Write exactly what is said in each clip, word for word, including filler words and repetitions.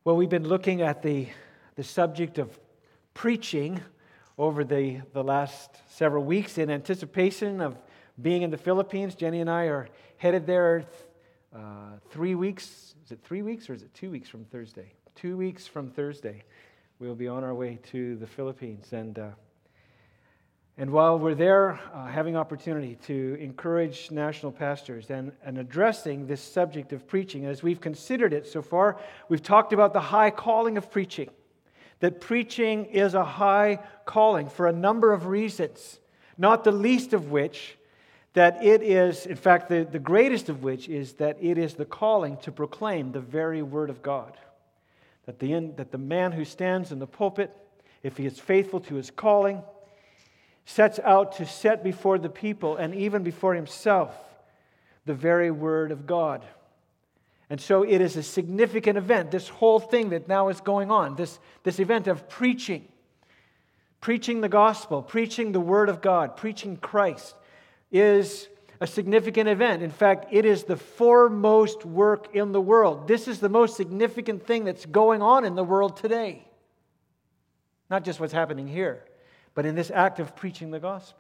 Well, we've been looking at the, the subject of preaching over the, the last several weeks in anticipation of being in the Philippines. Jenny and I are headed there uh, three weeks. Is it three weeks or is it two weeks from Thursday? Two weeks from Thursday. We'll be on our way to the Philippines. And uh, and while we're there, uh, having opportunity to encourage national pastors and, and addressing this subject of preaching, as we've considered it so far, we've talked about the high calling of preaching. That preaching is a high calling for a number of reasons, not the least of which that it is, in fact, the, the greatest of which is that it is the calling to proclaim the very Word of God. That the, that the man who stands in the pulpit, if he is faithful to his calling, sets out to set before the people and even before himself the very Word of God. And so it is a significant event, this whole thing that now is going on, this, this event of preaching, preaching the gospel, preaching the Word of God, preaching Christ, is a significant event. In fact, it is the foremost work in the world. This is the most significant thing that's going on in the world today. Not just what's happening here, but in this act of preaching the gospel.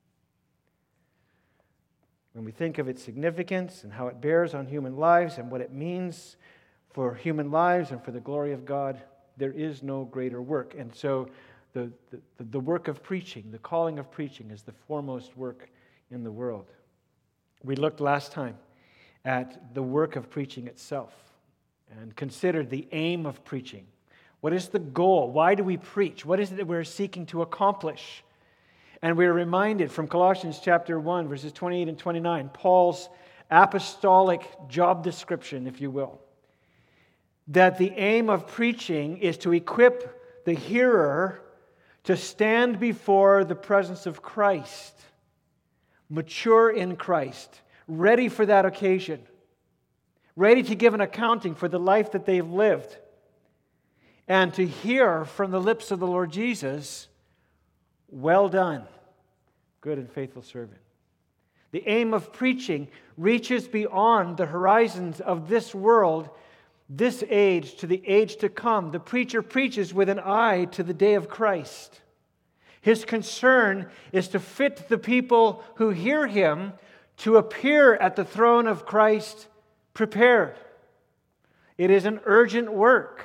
When we think of its significance and how it bears on human lives and what it means for human lives and for the glory of God, there is no greater work. And so the, the, the work of preaching, the calling of preaching, is the foremost work in the world. We looked last time at the work of preaching itself and considered the aim of preaching. What is the goal? Why do we preach? What is it that we're seeking to accomplish? And we're reminded from Colossians chapter one, verses twenty-eight and twenty-nine, Paul's apostolic job description, if you will, that the aim of preaching is to equip the hearer to stand before the presence of Christ, mature in Christ, ready for that occasion, ready to give an accounting for the life that they've lived, and to hear from the lips of the Lord Jesus, "Well done, good and faithful servant." The aim of preaching reaches beyond the horizons of this world, this age, to the age to come. The preacher preaches with an eye to the day of Christ. His concern is to fit the people who hear him to appear at the throne of Christ prepared. It is an urgent work.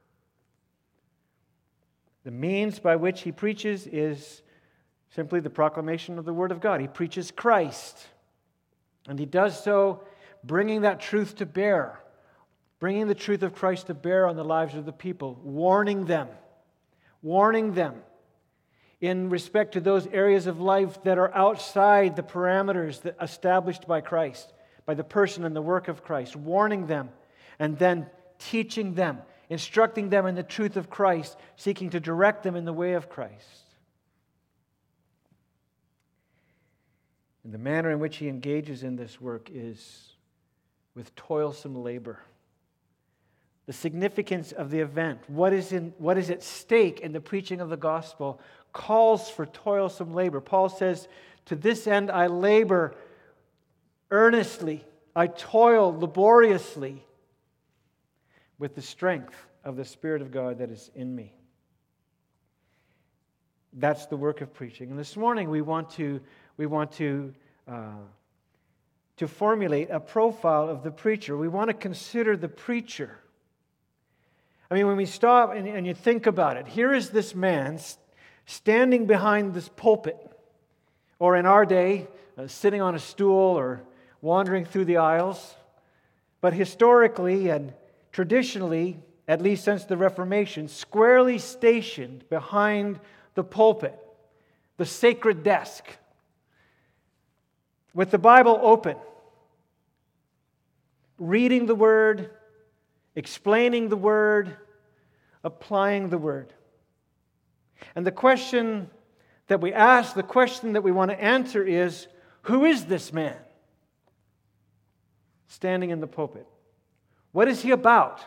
The means by which he preaches is simply the proclamation of the Word of God. He preaches Christ. And he does so bringing that truth to bear, bringing the truth of Christ to bear on the lives of the people, warning them, warning them in respect to those areas of life that are outside the parameters that established by Christ, by the person and the work of Christ, warning them, and then teaching them, instructing them in the truth of Christ, seeking to direct them in the way of Christ. And the manner in which he engages in this work is with toilsome labor. The significance of the event, what is in, what is at stake in the preaching of the gospel, calls for toilsome labor. Paul says, "To this end I labor earnestly, I toil laboriously with the strength of the Spirit of God that is in me." That's the work of preaching. And this morning we want to we want to uh, to formulate a profile of the preacher. We want to consider the preacher. I mean, when we stop and, and you think about it, here is this man standing behind this pulpit, or in our day, uh, sitting on a stool or wandering through the aisles. But historically and traditionally, at least since the Reformation, squarely stationed behind the pulpit, the sacred desk, with the Bible open, reading the Word, explaining the Word, applying the Word. And the question that we ask, the question that we want to answer is, who is this man standing in the pulpit? What is he about?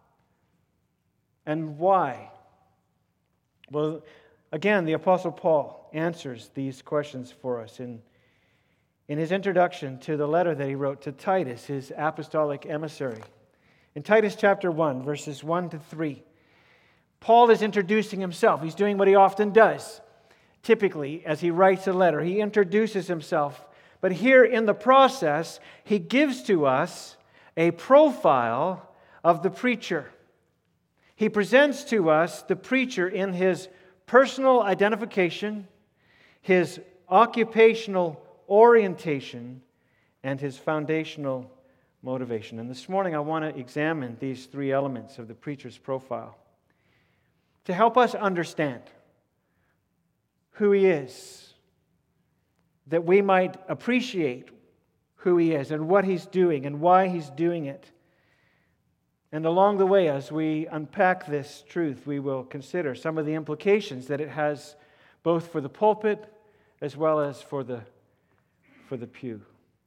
And why? Well, again, the Apostle Paul answers these questions for us in, in his introduction to the letter that he wrote to Titus, his apostolic emissary. In Titus chapter one, verses one to three, Paul is introducing himself. He's doing what he often does. Typically, as he writes a letter, he introduces himself. But here in the process, he gives to us a profile of the preacher. He presents to us the preacher in his personal identification, his occupational orientation, and his foundational motivation. And this morning I want to examine these three elements of the preacher's profile to help us understand who he is, that we might appreciate who he is and what he's doing and why he's doing it. And along the way, as we unpack this truth, we will consider some of the implications that it has both for the pulpit as well as for the, for the pew.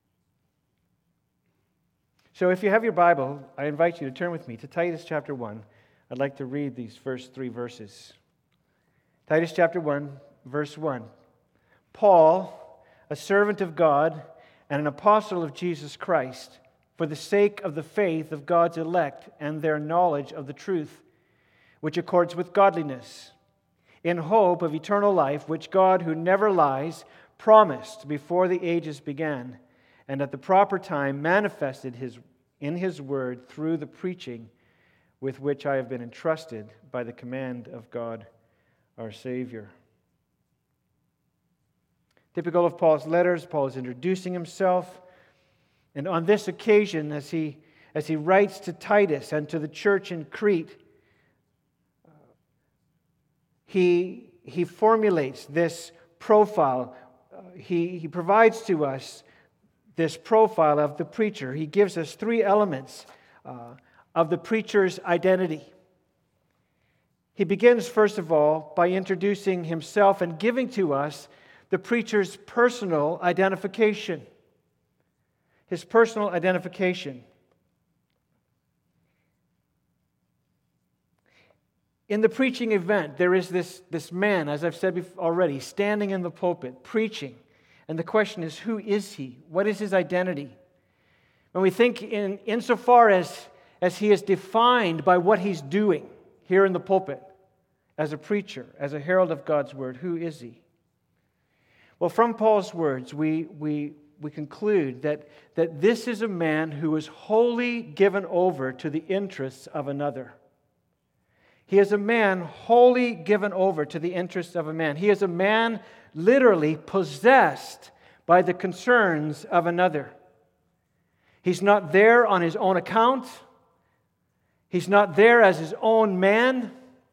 So if you have your Bible, I invite you to turn with me to Titus chapter one. I'd like to read these first three verses. Titus chapter one, verse one. Paul, a servant of God and an apostle of Jesus Christ, for the sake of the faith of God's elect and their knowledge of the truth, which accords with godliness, in hope of eternal life, which God, who never lies, promised before the ages began, and at the proper time manifested his, in His word through the preaching with which I have been entrusted by the command of God our Savior. Typical of Paul's letters, Paul is introducing himself. And on this occasion, as he, as he writes to Titus and to the church in Crete, he, he formulates this profile. Uh, he, he provides to us this profile of the preacher. He gives us three elements uh, of the preacher's identity. He begins, first of all, by introducing himself and giving to us the preacher's personal identification. His personal identification. In the preaching event, there is this, this man, as I've said before already, standing in the pulpit, preaching. And the question is, who is he? What is his identity? When we think in insofar as, as he is defined by what he's doing here in the pulpit, as a preacher, as a herald of God's word, who is he? Well, from Paul's words, we, we, we conclude that, that this is a man who is wholly given over to the interests of another. He is a man wholly given over to the interests of a man. He is a man literally possessed by the concerns of another. He's not there on his own account. He's not there as his own man.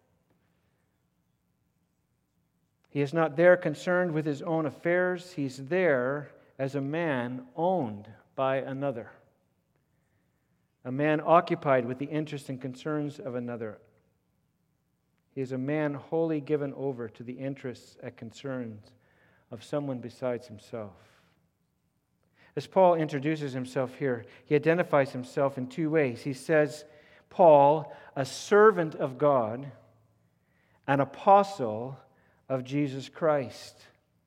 He is not there concerned with his own affairs. He's there as a man owned by another. A man occupied with the interests and concerns of another. He is a man wholly given over to the interests and concerns of someone besides himself. As Paul introduces himself here, he identifies himself in two ways. He says, Paul, a servant of God, an apostle of Jesus Christ.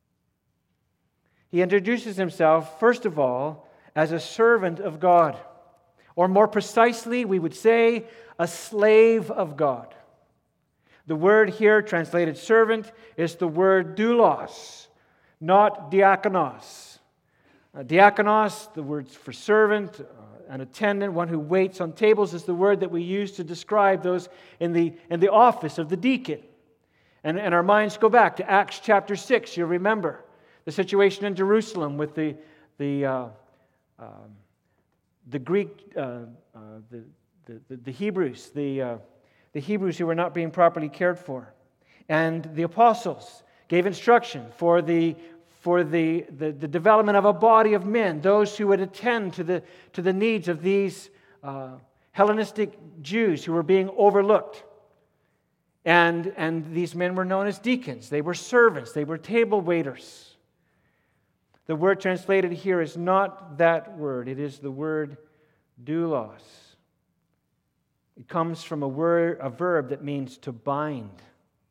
He introduces himself, first of all, as a servant of God. Or more precisely, we would say, a slave of God. The word here, translated servant, is the word doulos, not diakonos. Uh, diakonos, the word for servant, uh, an attendant, one who waits on tables, is the word that we use to describe those in the, in the office of the deacon. And, and our minds go back to Acts chapter six. You'll remember the situation in Jerusalem with the, the, uh, um, the Greek, uh, uh, the, the, the Hebrews, the... Uh, The Hebrews who were not being properly cared for. And the apostles gave instruction for the, for the, the, the development of a body of men, those who would attend to the, to the needs of these uh, Hellenistic Jews who were being overlooked. And, and these men were known as deacons. They were servants. They were table waiters. The word translated here is not that word. It is the word doulos. It comes from a word, a verb that means to bind,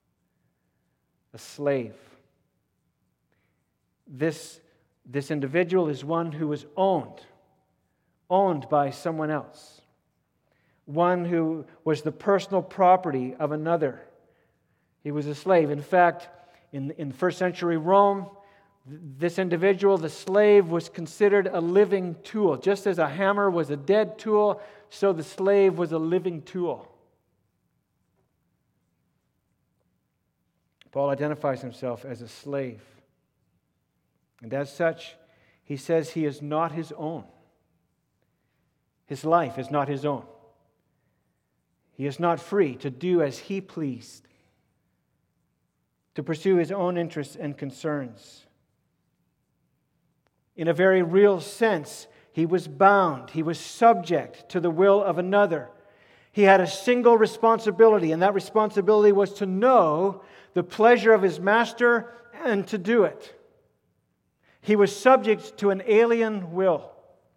a slave. This, this individual is one who is owned, owned by someone else. one who was the personal property of another. He was a slave. In fact, in, in first century Rome, this individual, the slave, was considered a living tool. Just as a hammer was a dead tool, so the slave was a living tool. Paul identifies himself as a slave. And as such, he says he is not his own. His life is not his own. He is not free to do as he pleased, to pursue his own interests and concerns. In a very real sense, he was bound. He was subject to the will of another. He had a single responsibility, and that responsibility was to know the pleasure of his master and to do it. He was subject to an alien will.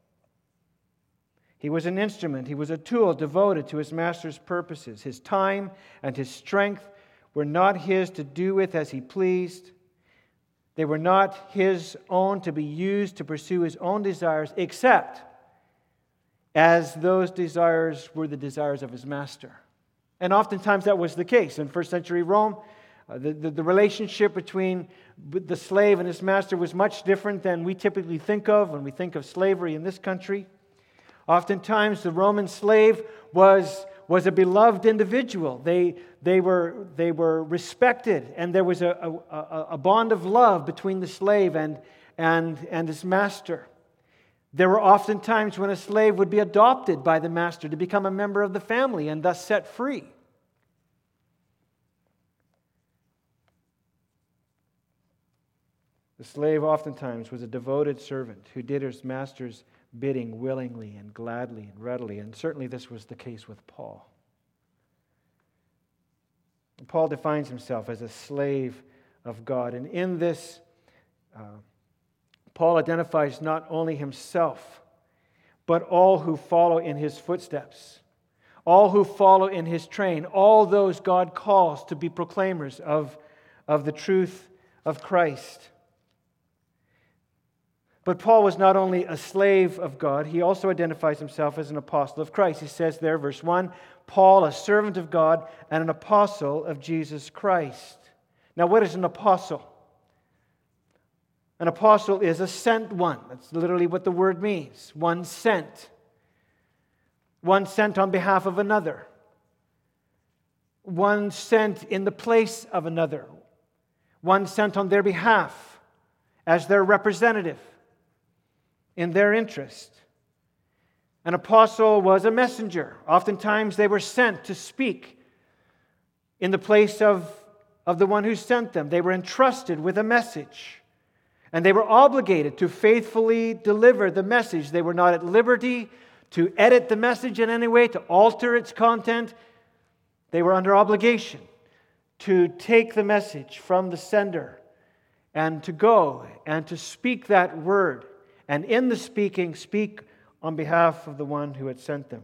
He was an instrument. He was a tool devoted to his master's purposes. His time and his strength were not his to do with as he pleased. They were not his own to be used to pursue his own desires, except as those desires were the desires of his master. And oftentimes that was the case. In first century Rome, uh, the, the, the relationship between the slave and his master was much different than we typically think of when we think of slavery in this country. Oftentimes the Roman slave was, was a beloved individual. They, they, were, they were respected, and there was a, a, a bond of love between the slave and, and, and his master. There were often times when a slave would be adopted by the master to become a member of the family and thus set free. The slave oftentimes was a devoted servant who did his master's bidding willingly and gladly and readily, and certainly this was the case with Paul. Paul defines himself as a slave of God, and in this uh, Paul identifies not only himself, but all who follow in his footsteps, all who follow in his train, all those God calls to be proclaimers of, of the truth of Christ. But Paul was not only a slave of God, he also identifies himself as an apostle of Christ. He says there, verse one, Paul, a servant of God and an apostle of Jesus Christ. Now, what is an apostle? An apostle is a sent one. That's literally what the word means. One sent. One sent on behalf of another. One sent in the place of another. One sent on their behalf as their representative in their interest. An apostle was a messenger. Oftentimes they were sent to speak in the place of, of the one who sent them. They were entrusted with a message. And they were obligated to faithfully deliver the message. They were not at liberty to edit the message in any way, to alter its content. They were under obligation to take the message from the sender and to go and to speak that word. And in the speaking, speak on behalf of the one who had sent them.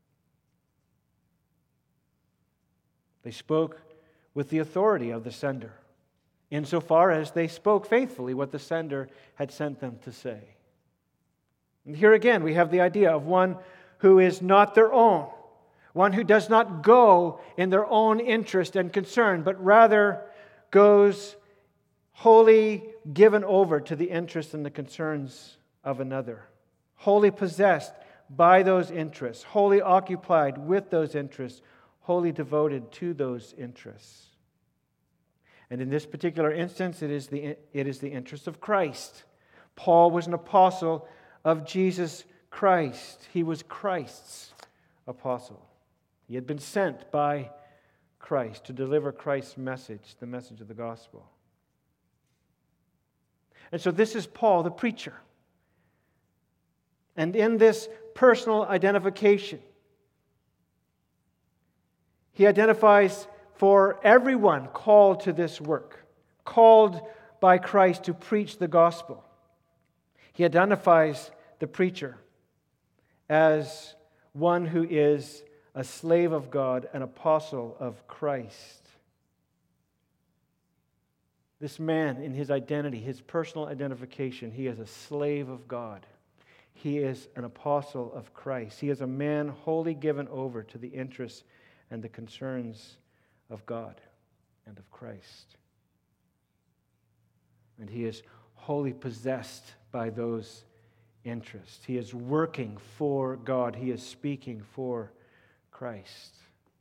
They spoke with the authority of the sender, insofar as they spoke faithfully what the sender had sent them to say. And here again, we have the idea of one who is not their own, one who does not go in their own interest and concern, but rather goes wholly given over to the interests and the concerns of another, wholly possessed by those interests, wholly occupied with those interests, wholly devoted to those interests. And in this particular instance, it is the, it is the interest of Christ. Paul was an apostle of Jesus Christ. He was Christ's apostle. He had been sent by Christ to deliver Christ's message, the message of the gospel. And so this is Paul, the preacher. And in this personal identification, he identifies for everyone called to this work, called by Christ to preach the gospel. He identifies the preacher as one who is a slave of God, an apostle of Christ. This man, in his identity, his personal identification, he is a slave of God. He is an apostle of Christ. He is a man wholly given over to the interests and the concerns of God and of Christ. And he is wholly possessed by those interests. He is working for God. He is speaking for Christ.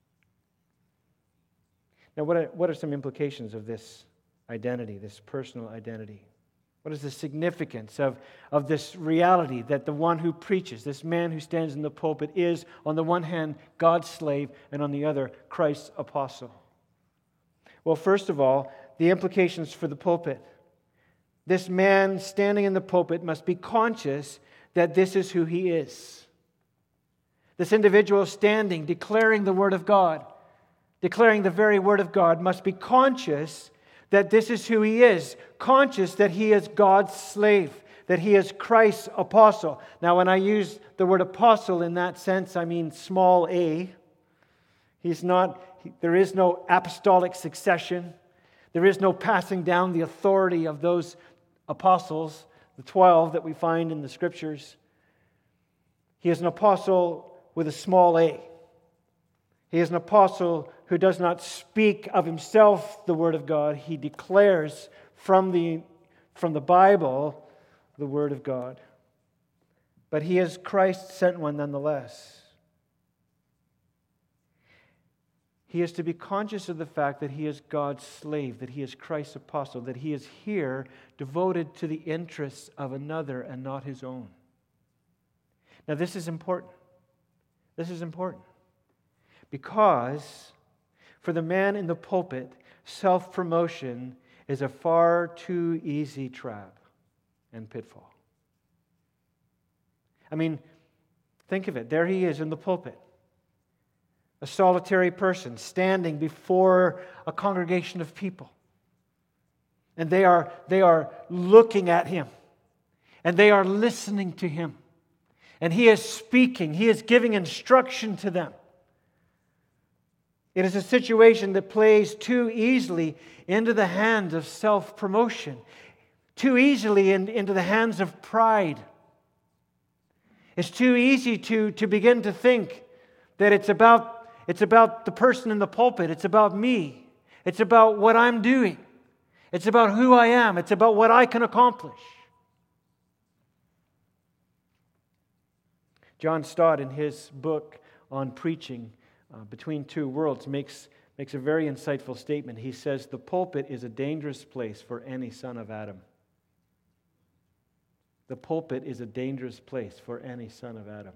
Now, what are, what are some implications of this identity, this personal identity? What is the significance of, of this reality that the one who preaches, this man who stands in the pulpit, is, on the one hand, God's slave, and on the other, Christ's apostle? Well, first of all, the implications for the pulpit. This man standing in the pulpit must be conscious that this is who he is. This individual standing, declaring the Word of God, declaring the very Word of God, must be conscious that this is who he is, conscious that he is God's slave, that he is Christ's apostle. Now, when I use the word apostle in that sense, I mean small a. He's not, there is no apostolic succession. There is no passing down the authority of those apostles, the twelve that we find in the Scriptures. He is an apostle with a small a. He is an apostle who does not speak of himself the Word of God. He declares from the, from the Bible the Word of God. But he is Christ's sent one nonetheless. He is to be conscious of the fact that he is God's slave, that he is Christ's apostle, that he is here devoted to the interests of another and not his own. Now, this is important. This is important. Because for the man in the pulpit, self-promotion is a far too easy trap and pitfall. I mean, think of it. There he is in the pulpit. A solitary person standing before a congregation of people. And they are, they are looking at him. And they are listening to him. And he is speaking. He is giving instruction to them. It is a situation that plays too easily into the hands of self-promotion, too easily in, into the hands of pride. It's too easy to, to begin to think that it's about, it's about the person in the pulpit. It's about me. It's about what I'm doing. It's about who I am. It's about what I can accomplish. John Stott, in his book on preaching, Uh, Between Two Worlds, makes, makes a very insightful statement. He says, the pulpit is a dangerous place for any son of Adam. The pulpit is a dangerous place for any son of Adam.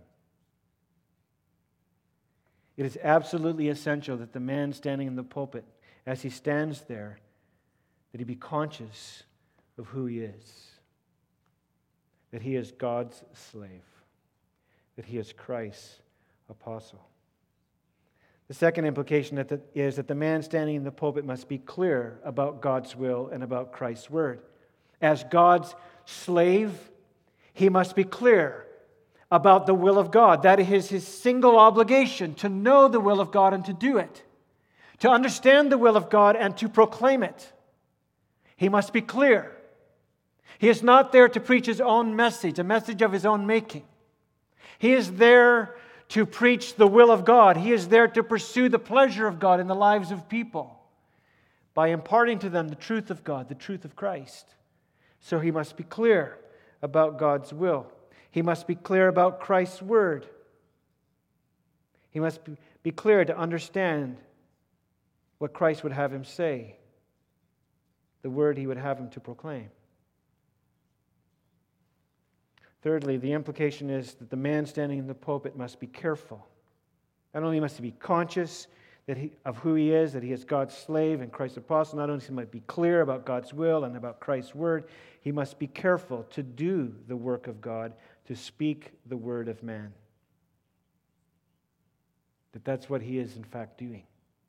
It is absolutely essential that the man standing in the pulpit, as he stands there, that he be conscious of who he is. That he is God's slave. That he is Christ's apostle. The second implication that the, is that the man standing in the pulpit must be clear about God's will and about Christ's word. As God's slave, he must be clear about the will of God. That is his single obligation, to know the will of God and to do it. To understand the will of God and to proclaim it. He must be clear. He is not there to preach his own message, a message of his own making. He is there to preach the will of God. He is there to pursue the pleasure of God in the lives of people by imparting to them the truth of God, the truth of Christ. So he must be clear about God's will. He must be clear about Christ's word. He must be clear to understand what Christ would have him say, the word he would have him to proclaim. Thirdly, the implication is that the man standing in the pulpit must be careful. Not only must he be conscious that he, of who he is, that he is God's slave and Christ's apostle, not only must he be clear about God's will and about Christ's word, he must be careful to do the work of God, to speak the word of man. That that's what he is in fact doing.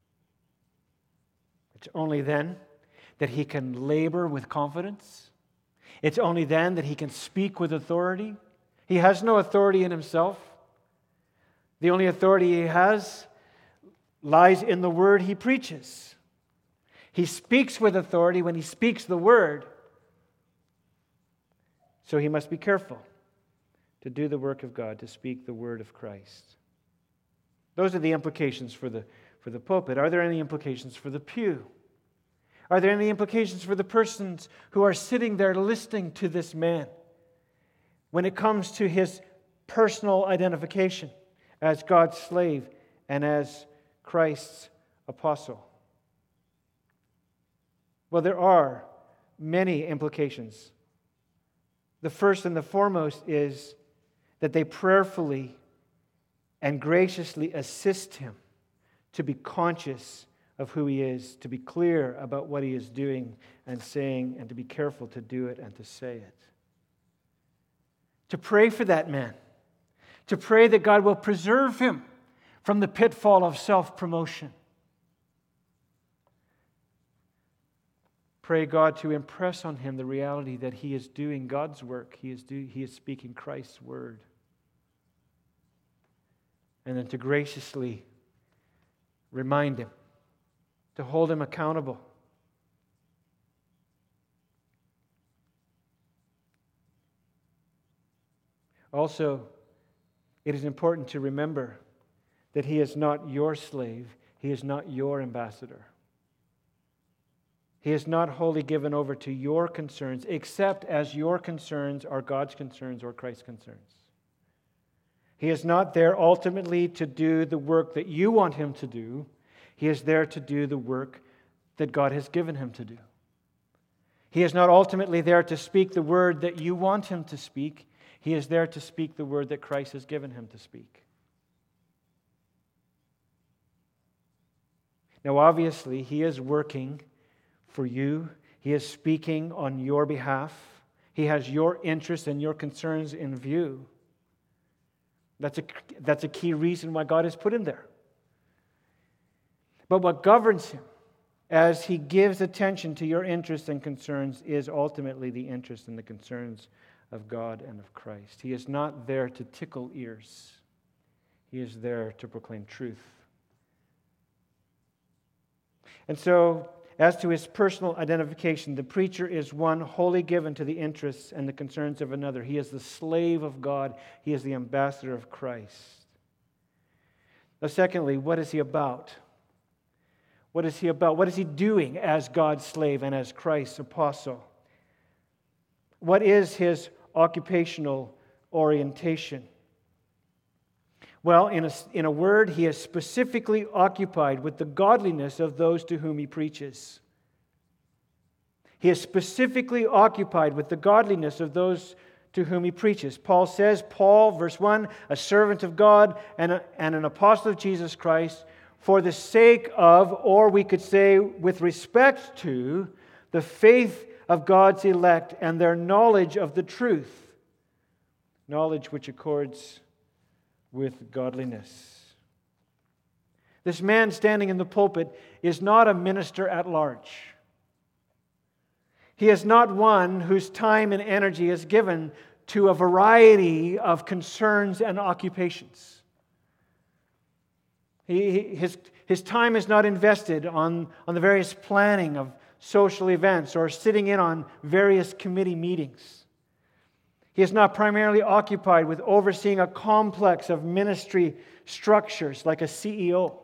It's only then that he can labor with confidence. It's only then that he can speak with authority. He has no authority in himself. The only authority he has lies in the word he preaches. He speaks with authority when he speaks the word. So he must be careful to to do the work of God, to speak the word of Christ. Those are the implications for the, for the pulpit. Are there any implications for the pew? Are there any implications for the persons who are sitting there listening to this man when it comes to his personal identification as God's slave and as Christ's apostle? Well, there are many implications. The first and the foremost is that they prayerfully and graciously assist him to be conscious of who he is, to be clear about what he is doing and saying, and to be careful to do it and to say it. To pray for that man. To pray that God will preserve him from the pitfall of self-promotion. Pray God to impress on him the reality that he is doing God's work. He is, do, he is speaking Christ's word. And then to graciously remind him, to hold him accountable. Also, it is important to remember that he is not your slave. He is not your ambassador. He is not wholly given over to your concerns, except as your concerns are God's concerns or Christ's concerns. He is not there ultimately to do the work that you want him to do. He is there to do the work that God has given him to do. He is not ultimately there to speak the word that you want him to speak. He is there to speak the word that Christ has given him to speak. Now, obviously, he is working for you. He is speaking on your behalf. He has your interests and your concerns in view. That's a, that's a key reason why God has put him there. But what governs him as he gives attention to your interests and concerns is ultimately the interests and the concerns of God and of Christ. He is not there to tickle ears. He is there to proclaim truth. And so, as to his personal identification, the preacher is one wholly given to the interests and the concerns of another. He is the slave of God. He is the ambassador of Christ. Now, secondly, what is he about? What is he about? What is he doing as God's slave and as Christ's apostle? What is his occupational orientation? Well, in a, in a word, he is specifically occupied with the godliness of those to whom he preaches. He is specifically occupied with the godliness of those to whom he preaches. Paul says, Paul, verse one, a servant of God and, a, and an apostle of Jesus Christ, for the sake of, or we could say with respect to, the faith of God's elect and their knowledge of the truth. Knowledge which accords with godliness. This man standing in the pulpit is not a minister at large. He is not one whose time and energy is given to a variety of concerns and occupations. He, his, his time is not invested on, on the various planning of social events or sitting in on various committee meetings. He is not primarily occupied with overseeing a complex of ministry structures like a C E O.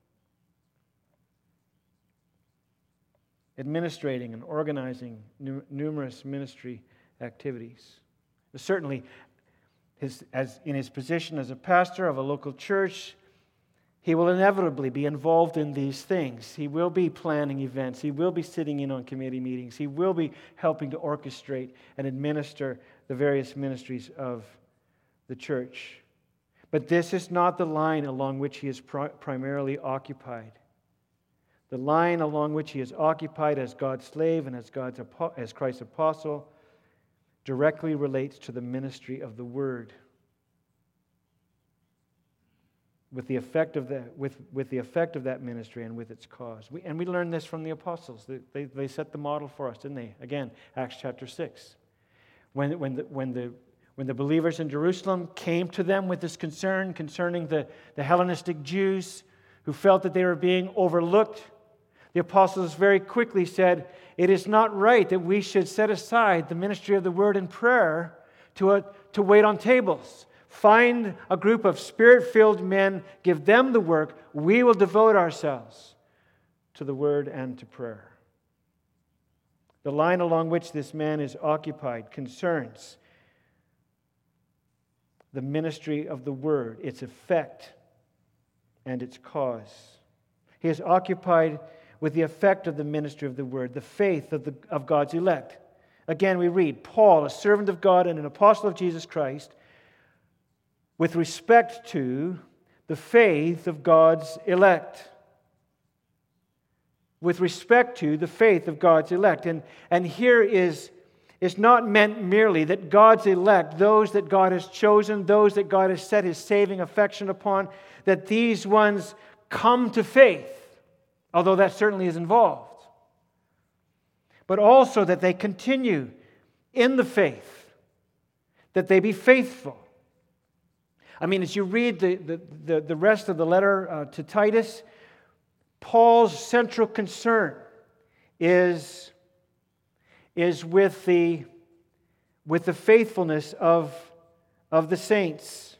Administrating and organizing nu- numerous ministry activities. Certainly, his, as in his position as a pastor of a local church, he will inevitably be involved in these things. He will be planning events. He will be sitting in on committee meetings. He will be helping to orchestrate and administer the various ministries of the church. But this is not the line along which he is pri- primarily occupied. The line along which he is occupied as God's slave and as, God's, as Christ's apostle directly relates to the ministry of the Word. With the effect of that, with, with the effect of that ministry and with its cause. We, and we learned this from the apostles. They, they, they set the model for us, didn't they? Again, Acts chapter six. When, when, the, when, the, when the believers in Jerusalem came to them with this concern concerning the, the Hellenistic Jews who felt that they were being overlooked, the apostles very quickly said, it is not right that we should set aside the ministry of the word and prayer to, a, to wait on tables. Find a group of Spirit-filled men, give them the work. We will devote ourselves to the Word and to prayer. The line along which this man is occupied concerns the ministry of the Word, its effect, and its cause. He is occupied with the effect of the ministry of the Word, the faith of, the, of God's elect. Again, we read, Paul, a servant of God and an apostle of Jesus Christ, with respect to the faith of God's elect. With respect to the faith of God's elect. And, and here is, is not meant merely that God's elect, those that God has chosen, those that God has set His saving affection upon, that these ones come to faith, although that certainly is involved. But also that they continue in the faith, that they be faithful. I mean, as you read the, the, the, the rest of the letter uh, to Titus, Paul's central concern is, is with, the, with the faithfulness of, of the saints.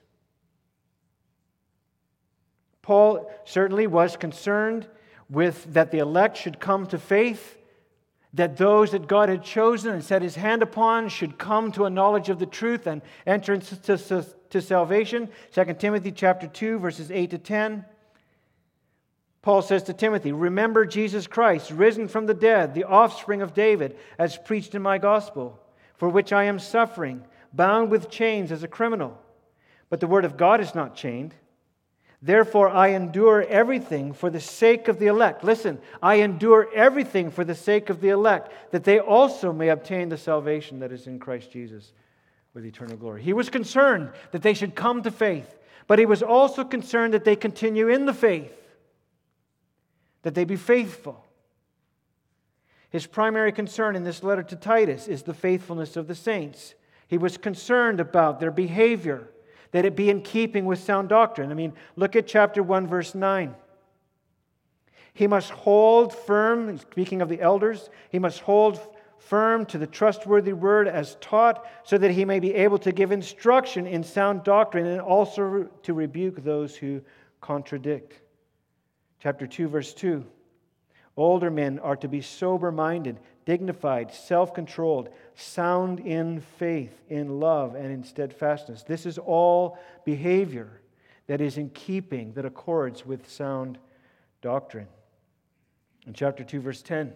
Paul certainly was concerned with that the elect should come to faith, that those that God had chosen and set His hand upon should come to a knowledge of the truth and enter into to, to salvation. Second Timothy chapter two, verses eight to ten. Paul says to Timothy, remember Jesus Christ, risen from the dead, the offspring of David, as preached in my gospel, for which I am suffering, bound with chains as a criminal. But the word of God is not chained. Therefore, I endure everything for the sake of the elect. Listen, I endure everything for the sake of the elect, that they also may obtain the salvation that is in Christ Jesus with eternal glory. He was concerned that they should come to faith, but he was also concerned that they continue in the faith, that they be faithful. His primary concern in this letter to Titus is the faithfulness of the saints. He was concerned about their behavior, that it be in keeping with sound doctrine. I mean, look at chapter one, verse nine. He must hold firm, speaking of the elders, he must hold firm to the trustworthy word as taught, so that he may be able to give instruction in sound doctrine and also to rebuke those who contradict. Chapter two, verse two. Older men are to be sober-minded, dignified, self-controlled, sound in faith, in love, and in steadfastness. This is all behavior that is in keeping, that accords with sound doctrine. In chapter two, verse ten,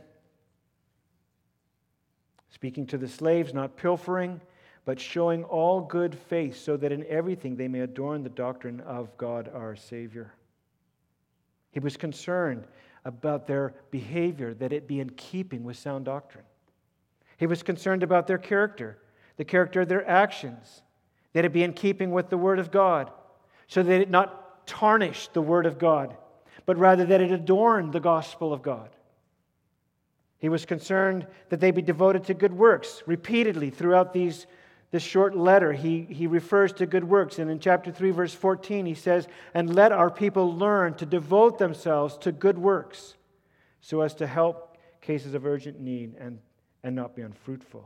speaking to the slaves, not pilfering, but showing all good faith, so that in everything they may adorn the doctrine of God our Savior. He was concerned about their behavior, that it be in keeping with sound doctrine. He was concerned about their character, the character of their actions, that it be in keeping with the Word of God, so that it not tarnish the Word of God, but rather that it adorn the gospel of God. He was concerned that they be devoted to good works. Repeatedly throughout these This short letter, he, he refers to good works. And in chapter three, verse fourteen, he says, and let our people learn to devote themselves to good works, so as to help cases of urgent need and, and not be unfruitful.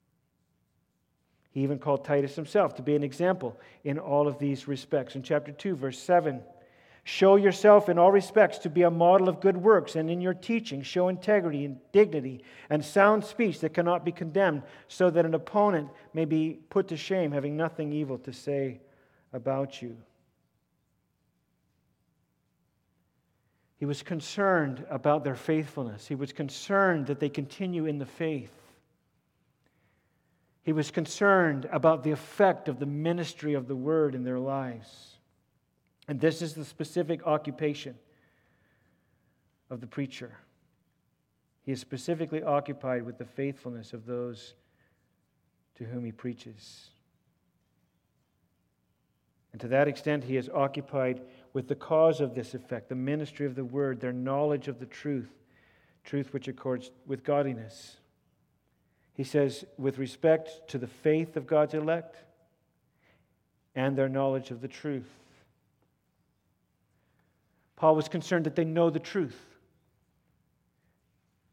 He even called Titus himself to be an example in all of these respects. In chapter two, verse seven, show yourself in all respects to be a model of good works, and in your teaching show integrity and dignity and sound speech that cannot be condemned, so that an opponent may be put to shame, having nothing evil to say about you. He was concerned about their faithfulness. He was concerned that they continue in the faith. He was concerned about the effect of the ministry of the Word in their lives. And this is the specific occupation of the preacher. He is specifically occupied with the faithfulness of those to whom he preaches. And to that extent, he is occupied with the cause of this effect, the ministry of the Word, their knowledge of the truth, truth which accords with godliness. He says, with respect to the faith of God's elect and their knowledge of the truth. Paul was concerned that they know the truth.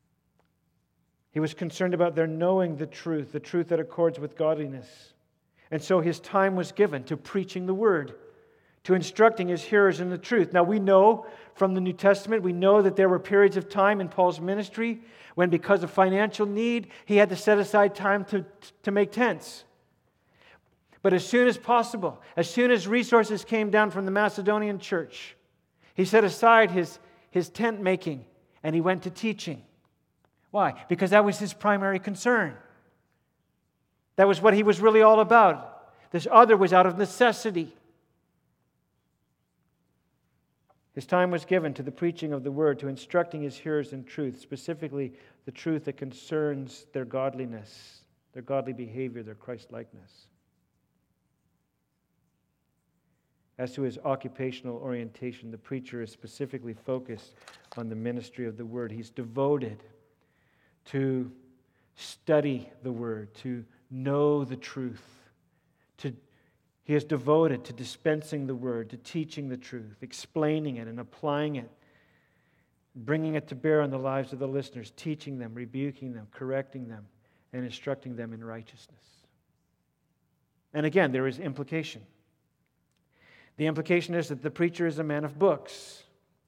He was concerned about their knowing the truth, the truth that accords with godliness. And so his time was given to preaching the word, to instructing his hearers in the truth. Now we know from the New Testament, we know that there were periods of time in Paul's ministry when, because of financial need, he had to set aside time to, to make tents. But as soon as possible, as soon as resources came down from the Macedonian church, he set aside his, his tent making and he went to teaching. Why? Because that was his primary concern. That was what he was really all about. This other was out of necessity. His time was given to the preaching of the word, to instructing his hearers in truth, specifically the truth that concerns their godliness, their godly behavior, their Christ-likeness. As to his occupational orientation, the preacher is specifically focused on the ministry of the word. He's devoted to study the word, to know the truth. To, he is devoted to dispensing the word, to teaching the truth, explaining it and applying it, bringing it to bear on the lives of the listeners, teaching them, rebuking them, correcting them, and instructing them in righteousness. And again, there is implication. The implication is that the preacher is a man of books.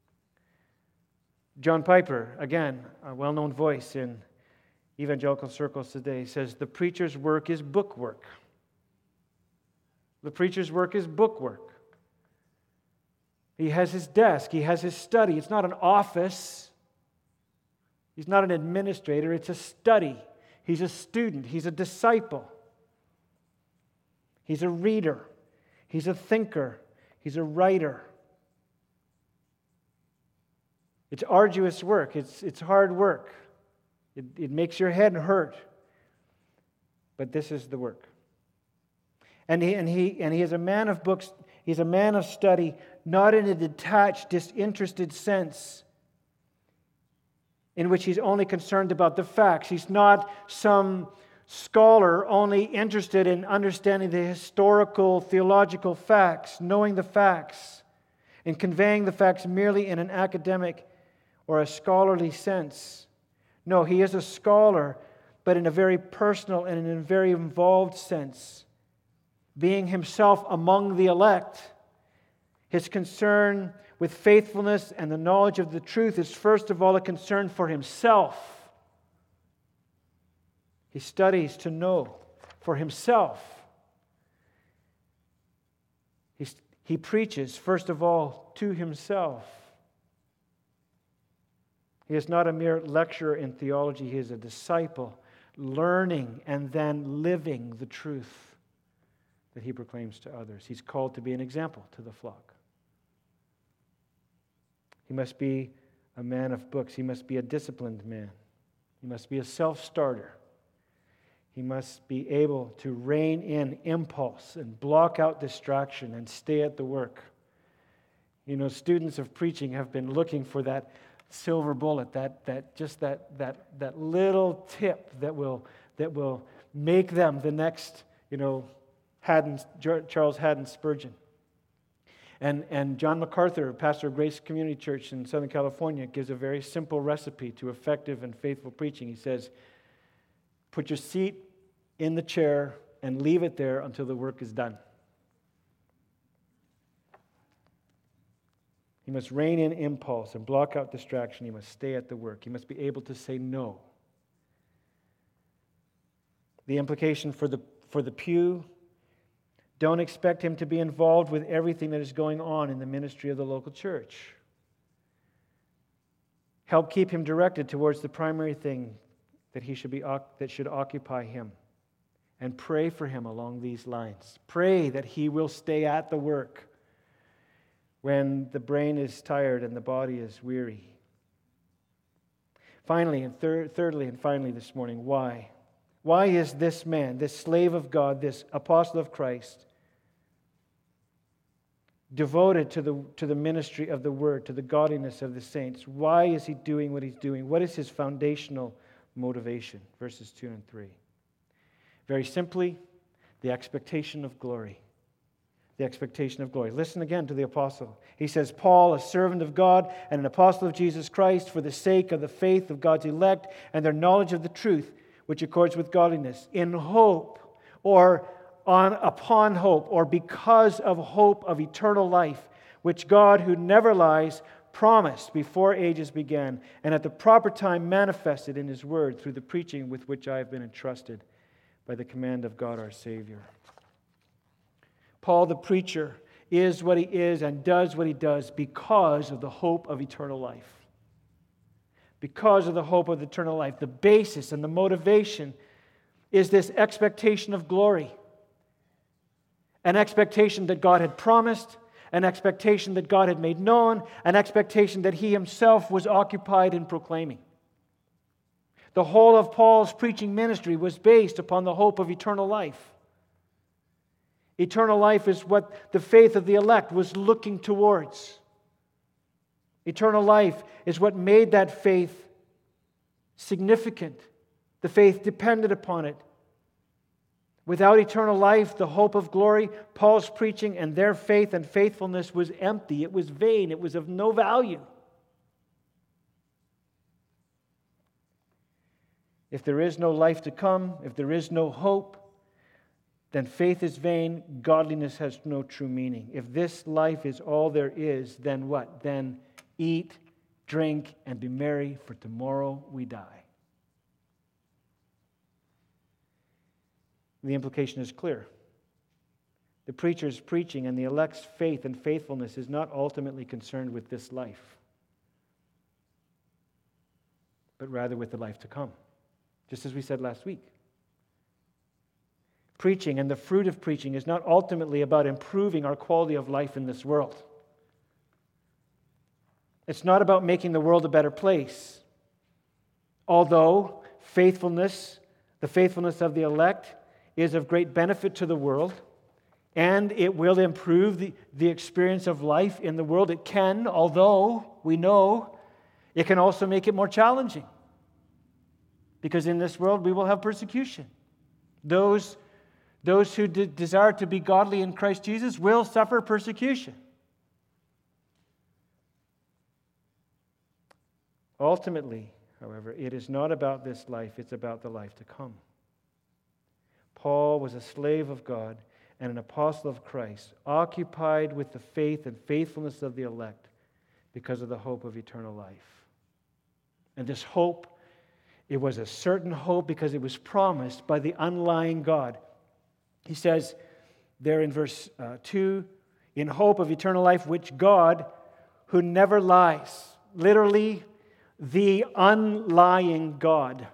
John Piper, again, a well-known voice in evangelical circles today, says the preacher's work is book work. The preacher's work is book work. He has his desk. He has his study. It's not an office. He's not an administrator. It's a study. He's a student. He's a disciple. He's a reader. He's a thinker. He's a writer. It's arduous work. It's, it's hard work. It, it makes your head hurt. But this is the work. And he, and he and he is a man of books. He's a man of study, not in a detached, disinterested sense in which he's only concerned about the facts. He's not some scholar only interested in understanding the historical, theological facts, knowing the facts, and conveying the facts merely in an academic or a scholarly sense. No, he is a scholar, but in a very personal and in a very involved sense. Being himself among the elect, his concern with faithfulness and the knowledge of the truth is first of all a concern for himself. He studies to know for himself. He, he preaches first of all to himself. He is not a mere lecturer in theology. He is a disciple, learning and then living the truth that he proclaims to others. He's called to be an example to the flock. He must be a man of books. He must be a disciplined man. He must be a self-starter. He must be able to rein in impulse and block out distraction and stay at the work. You know, students of preaching have been looking for that silver bullet, that that just that that that little tip that will that will make them the next, you know, Haddon, Charles Haddon Spurgeon. And, and John MacArthur, pastor of Grace Community Church in Southern California, gives a very simple recipe to effective and faithful preaching. He says, put your seat in the chair and leave it there until the work is done. He must rein in impulse and block out distraction. He must stay at the work. He must be able to say no. The implication for the, for the pew: don't expect him to be involved with everything that is going on in the ministry of the local church. Help keep him directed towards the primary thing that he should be that should occupy him, and pray for him along these lines. Pray that he will stay at the work when the brain is tired and the body is weary. Finally, and thir- thirdly and finally this morning, why? Why is this man, this slave of God, this apostle of Christ, devoted to the, to the ministry of the Word, to the godliness of the saints? Why is he doing what he's doing? What is his foundational motivation? Verses two and three. Very simply, the expectation of glory. The expectation of glory. Listen again to the apostle. He says, Paul, a servant of God and an apostle of Jesus Christ, for the sake of the faith of God's elect and their knowledge of the truth, which accords with godliness, in hope, or on upon hope, or because of hope of eternal life, which God, who never lies, promised before ages began, and at the proper time manifested in His word through the preaching with which I have been entrusted by the command of God our Savior. Paul the preacher is what he is and does what he does because of the hope of eternal life. Because of the hope of eternal life. The basis and the motivation is this expectation of glory. An expectation that God had promised, an expectation that God had made known, an expectation that He Himself was occupied in proclaiming. The whole of Paul's preaching ministry was based upon the hope of eternal life. Eternal life is what the faith of the elect was looking towards. Eternal life is what made that faith significant. The faith depended upon it. Without eternal life, the hope of glory, Paul's preaching and their faith and faithfulness was empty. It was vain. It was of no value. If there is no life to come, if there is no hope, then faith is vain, godliness has no true meaning. If this life is all there is, then what? Then eat, drink, and be merry, for tomorrow we die. The implication is clear. The preacher's preaching and the elect's faith and faithfulness is not ultimately concerned with this life, but rather with the life to come, just as we said last week. Preaching and the fruit of preaching is not ultimately about improving our quality of life in this world. It's not about making the world a better place. Although faithfulness, the faithfulness of the elect, is of great benefit to the world, and it will improve the, the experience of life in the world. It can, although we know it can also make it more challenging. Because in this world we will have persecution. Those Those who de- desire to be godly in Christ Jesus will suffer persecution. Ultimately, however, it is not about this life, it's about the life to come. Paul was a slave of God and an apostle of Christ, occupied with the faith and faithfulness of the elect because of the hope of eternal life. And this hope, it was a certain hope because it was promised by the unlying God. He says there in verse uh, two, in hope of eternal life, which God, who never lies, literally the unlying God,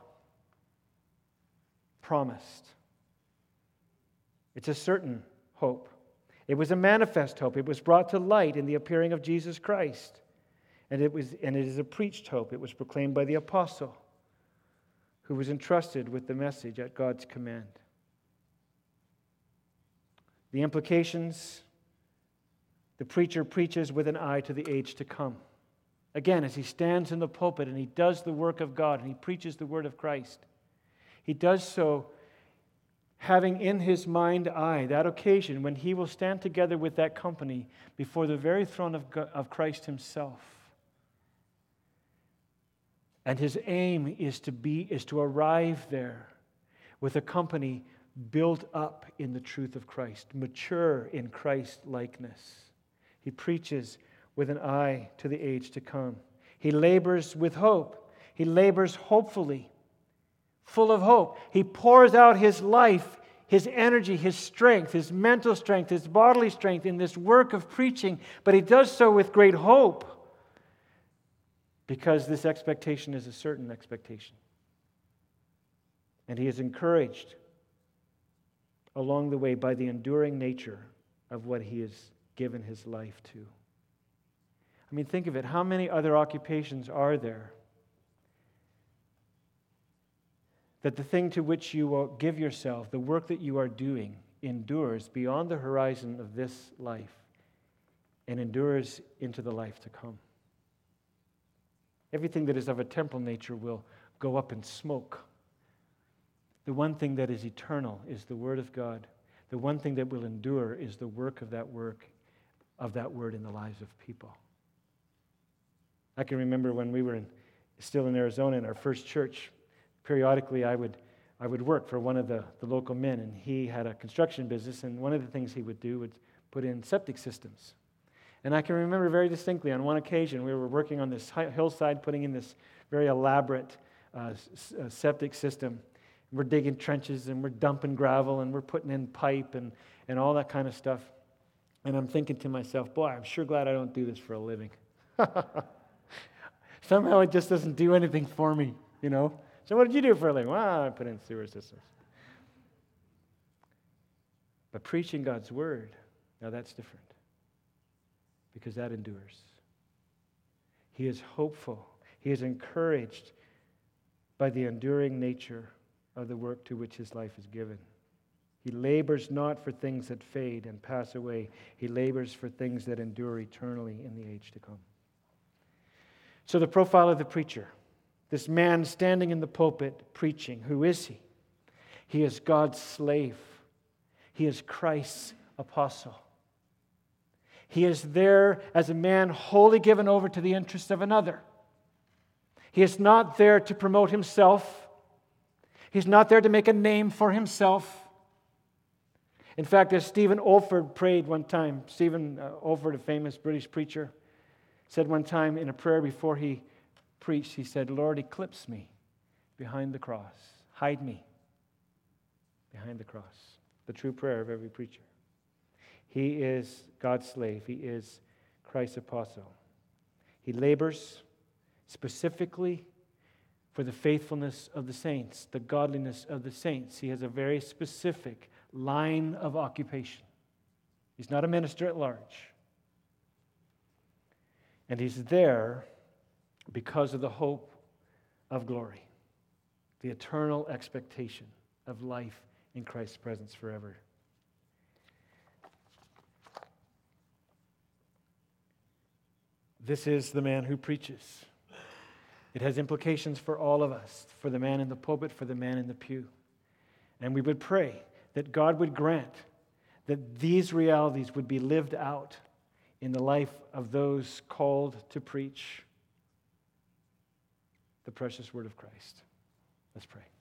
promised. It's a certain hope. It was a manifest hope. It was brought to light in the appearing of Jesus Christ. And it was, and it is a preached hope. It was proclaimed by the apostle who was entrusted with the message at God's command. The implications, the preacher preaches with an eye to the age to come. Again, as he stands in the pulpit and he does the work of God and he preaches the word of Christ, he does so having in his mind eye that occasion when he will stand together with that company before the very throne of God, of Christ himself. And his aim is to be is to arrive there with a company built up in the truth of Christ, mature in Christ likeness. He preaches with an eye to the age to come. He labors with hope. He labors hopefully, full of hope. He pours out his life, his energy, his strength, his mental strength, his bodily strength in this work of preaching, but he does so with great hope because this expectation is a certain expectation. And he is encouraged along the way by the enduring nature of what he has given his life to. I mean, think of it. How many other occupations are there that the thing to which you will give yourself, the work that you are doing, endures beyond the horizon of this life and endures into the life to come? Everything that is of a temporal nature will go up in smoke. The one thing that is eternal is the Word of God. The one thing that will endure is the work of that work, of that Word in the lives of people. I can remember when we were in, still in Arizona in our first church, periodically I would I would work for one of the, the local men, and he had a construction business, and one of the things he would do was put in septic systems. And I can remember very distinctly on one occasion we were working on this hillside, putting in this very elaborate uh, s- uh, septic system. We're digging trenches, and we're dumping gravel, and we're putting in pipe, and, and all that kind of stuff. And I'm thinking to myself, boy, I'm sure glad I don't do this for a living. Somehow it just doesn't do anything for me, you know. So what did you do for a living? Well, I put in sewer systems. But preaching God's word, now that's different. Because that endures. He is hopeful. He is encouraged by the enduring nature of the work to which his life is given. He labors not for things that fade and pass away. He labors for things that endure eternally in the age to come. So the profile of the preacher, this man standing in the pulpit preaching, who is he? He is God's slave. He is Christ's apostle. He is there as a man wholly given over to the interests of another. He is not there to promote himself. He's not there to make a name for himself. In fact, as Stephen Olford prayed one time, Stephen uh, Olford, a famous British preacher, said one time in a prayer before he preached, he said, Lord, eclipse me behind the cross. Hide me behind the cross. The true prayer of every preacher. He is God's slave. He is Christ's apostle. He labors specifically for the faithfulness of the saints, the godliness of the saints. He has a very specific line of occupation. He's not a minister at large. And he's there because of the hope of glory, the eternal expectation of life in Christ's presence forever. This is the man who preaches. It has implications for all of us, for the man in the pulpit, for the man in the pew. And we would pray that God would grant that these realities would be lived out in the life of those called to preach the precious word of Christ. Let's pray.